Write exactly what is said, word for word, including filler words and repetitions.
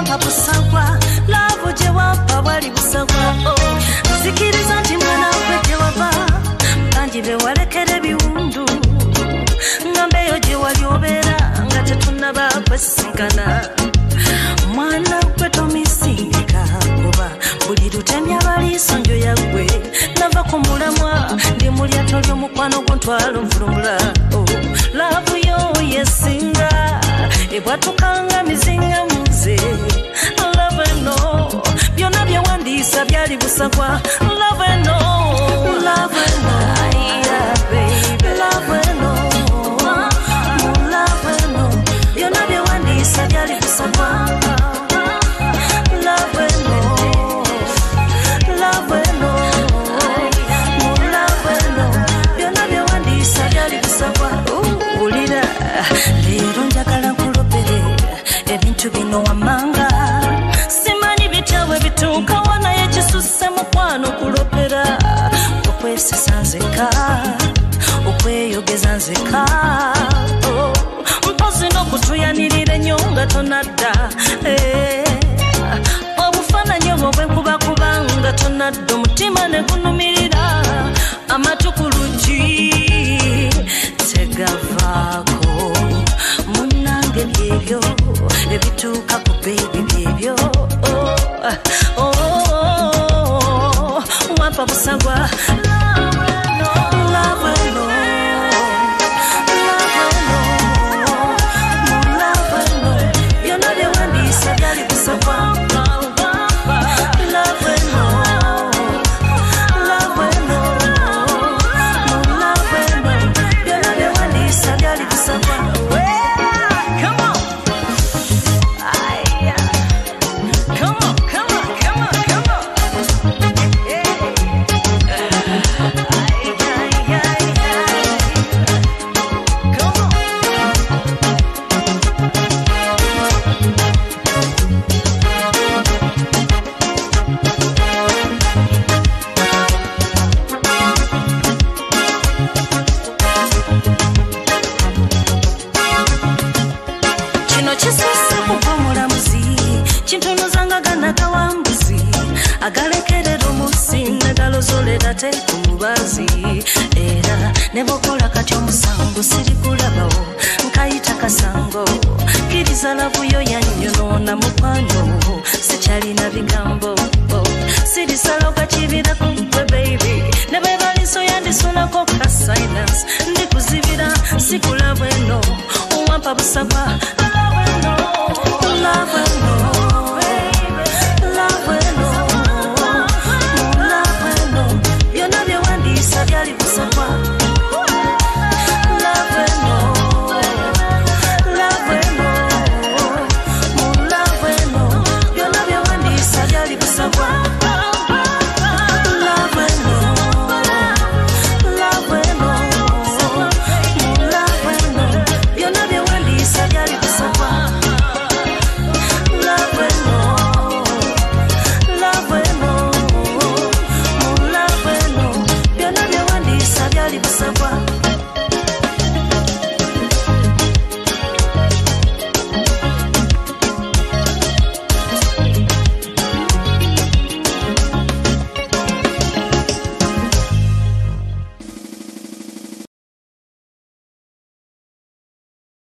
wampa busagwa love je wampa wali busagwa oh sikiriza nti mwana wete wava kanji be walekere biwundu ngambe yo je wali obera nga tetunaba kwesinkana mwana kweto misindika kuba buli lutemya bali sonjo yagwe nava kumulamwa ndi mulyato ly'omukwano gw'ontwalo nfulumula oh love yo yesinga ebwatukanga mizinga muze love no byonna byewandisa byali busagwa love no love no yeah baby love no love no byonna byewandisa byali busagwa love no love no love no byonna byewandisa byali busagwa ulira lero njagala nkulopere ebintu bino wamanga simanyi bitawe bituuka wana yekisusse mukwano kulopera okwesesa nzeka okweyogeza nzeka oh, mpozi n'okutuyanirira ennyo nga tonadda eh, obufaananyi obwo bwenkubakuba nga tonadda omutima ne gunumirira amatu ku luggi tegavaako munange byebyo ebituuka ku baby byebyo oh, oh, oh, wampa busagwa love no love no love no byonna byewandisa byali busagwa love no love no love no byonna byewandisa byali busagwa. Come on. Aye. Come on, come on, come on, come on. Yeah. Aye, aye, aye, aye. Come on. Kino kisose kukomola muzi kintunuzanga gana kawambuzi agalekerera omusi negalozolera tekumubazi era nebokola kati omusango sirikulabawo nkayita kasango kiriza lavuyo yanyonona mukwano sikyalina bigambo sirisala okakibira kugwe baby ne bwebaliso yandisunako ka silence ndikuzibira sikulabwa eno wampa busagwa love no love no love no love no byonna byewandisa byali busagwa love no love no love no byonna byewandisa byali busagwa love no love no love no byonna byewandisa byali busagwa love no love no love no byonna byewandisa byali busagwa